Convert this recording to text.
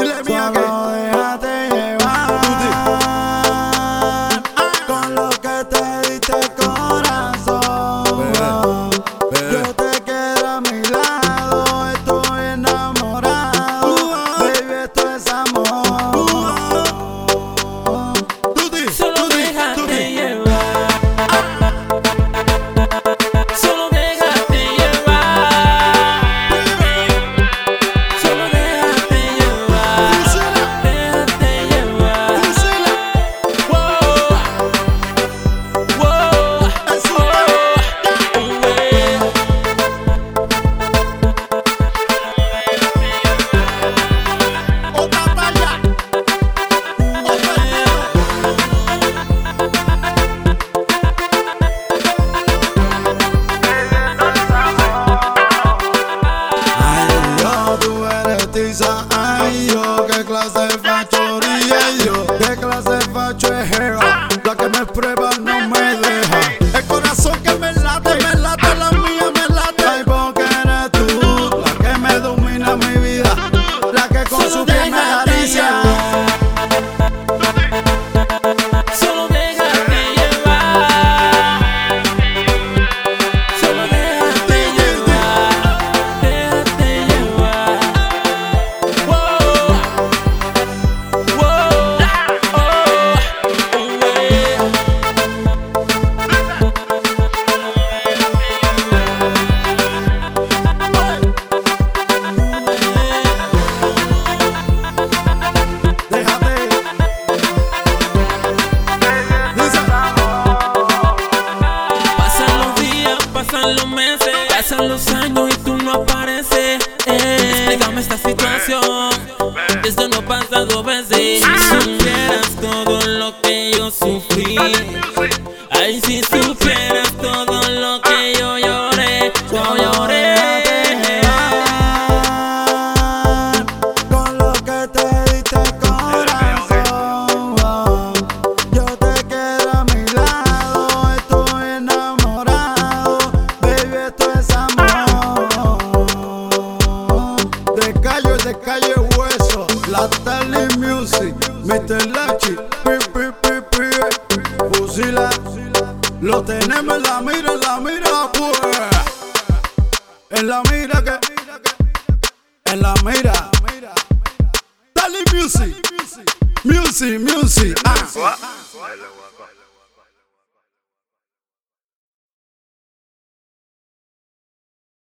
Dile mía que solo déjate llevar con lo que te diste corazón. Yo te quedo a mi lado, estoy enamorado. Baby, esto es amor. Solo déjate llevar. Solo déjate llevar. Solo déjate llevar. Déjate llevar. Wow. Wow. otra talla. Ay, yo, tú eres tiza. Ay, yo, qué clase de fachoría. Yo, qué clase de facho es Hera. La que me prueba no me deja. El corazón que me late, la mía me late. Ay, porque eres tú la que me domina mi vida, la que con su piel me acaricia. Solo déjate llevar. Solo déjate llevar. Déjate llevar. Wow. Wow. Déjate. Pasan los días, pasan los meses, pasan los años y tú no apareces. Explícame esta situación, esto no pasa dos veces. Si supieras todo lo que yo sufrí, ay, si supieras todo lo que yo lloré, yo lloré. Con lo que te diste corazón, yo te quedo a mi lado, estoy enamorado. Baby, esto es amor. De calle hueso, la Tele Music, Mr. Lachi, Fusila. Lo tenemos en la mira, pues. En la mira que. En la mira. Tele Music. Music.